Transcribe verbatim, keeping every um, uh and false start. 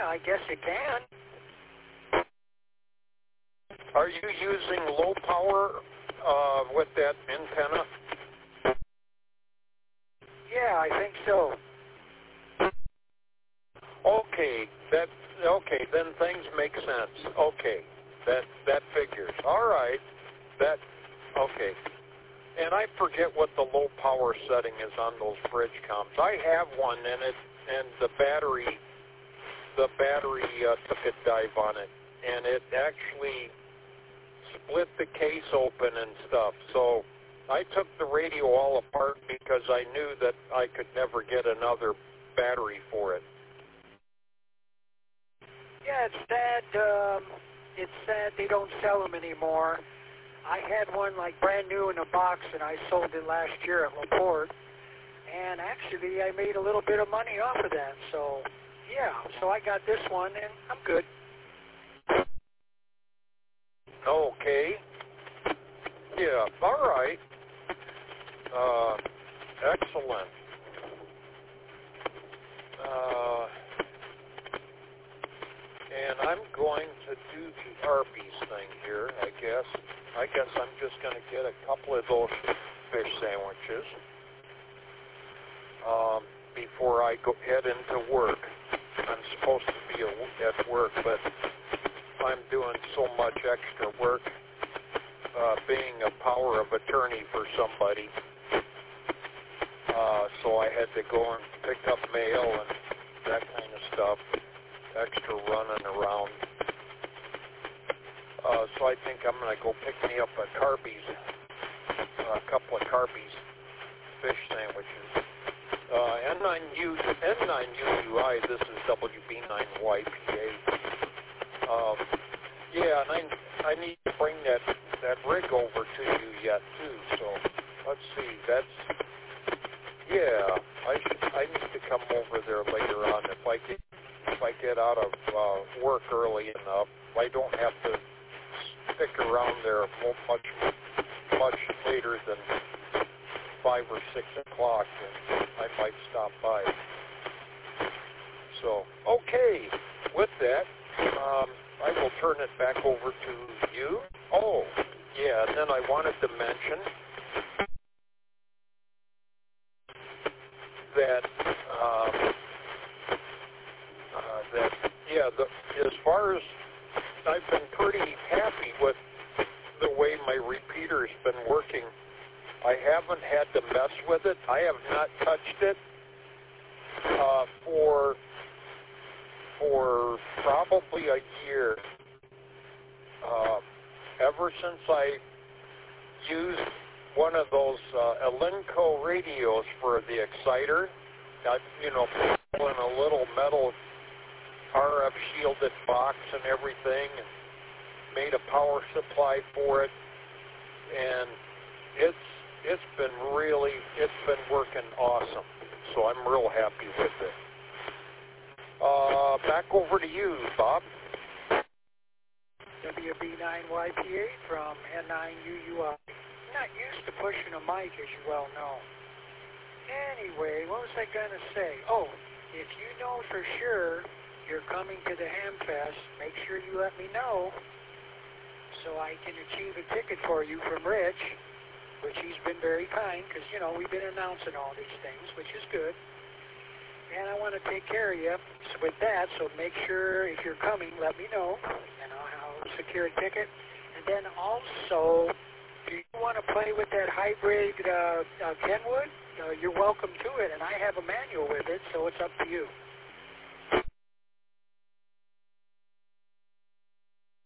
I guess it can. Are you using low power uh, with that antenna? Yeah, I think so. Okay, that okay. Then things make sense. Okay, that that figures. All right, that okay. And I forget what the low power setting is on those bridge comms. I have one, and it and the battery the battery uh, took a dive on it, and it actually split the case open and stuff. So I took the radio all apart because I knew that I could never get another battery for it. Yeah, it's sad. Um, it's sad they don't sell them anymore. I had one like brand new in a box, and I sold it last year at LaPorte. And actually, I made a little bit of money off of that. So, yeah, so I got this one, and I'm good. Okay. Yeah, all right. Uh, excellent. Uh, and I'm going to do the Arby's thing here, I guess. I guess I'm just going to get a couple of those fish sandwiches um, before I go head into work. I'm supposed to be at work, but I'm doing so much extra work, uh, being a power of attorney for somebody. Uh, so I had to go and pick up mail and that kind of stuff, extra running around. Uh, so I think I'm going to go pick me up a Carby's, a couple of Carby's fish sandwiches. Uh, N nine U U I, this is W B nine Y P A. Um, yeah, and I, I need to bring that, that rig over to you yet, too. So let's see, that's, yeah, I should, I need to come over there later on. If I get, if I get out of uh, work early enough, I don't have to stick around there much, much later than five or six o'clock, and I might stop by. So, okay, with that, um, I will turn it back over to you. Oh, yeah, and then I wanted to mention that, um, uh, that yeah, the, as far as I've been pretty happy with the way my repeater's been working. I haven't had to mess with it. I have not touched it uh, for for probably a year. Uh, ever since I used one of those uh, Elenco radios for the exciter, I, you know, put in a little metal R F shielded box and everything, and made a power supply for it, and it's it's been really, it's been working awesome. So I'm real happy with it. Uh, back over to you, Bob. W B nine Y P A from N nine U U I. Not used to pushing a mic, as you well know. Anyway, what was I going to say? Oh, if you know for sure you're coming to the Hamfest, make sure you let me know so I can achieve a ticket for you from Rich, which he's been very kind, because, you know, we've been announcing all these things, which is good. And I want to take care of you with that, so make sure if you're coming, let me know, and I'll secure a ticket. And then also, if you want to play with that hybrid uh, uh, Kenwood, uh, you're welcome to it, and I have a manual with it, so it's up to you.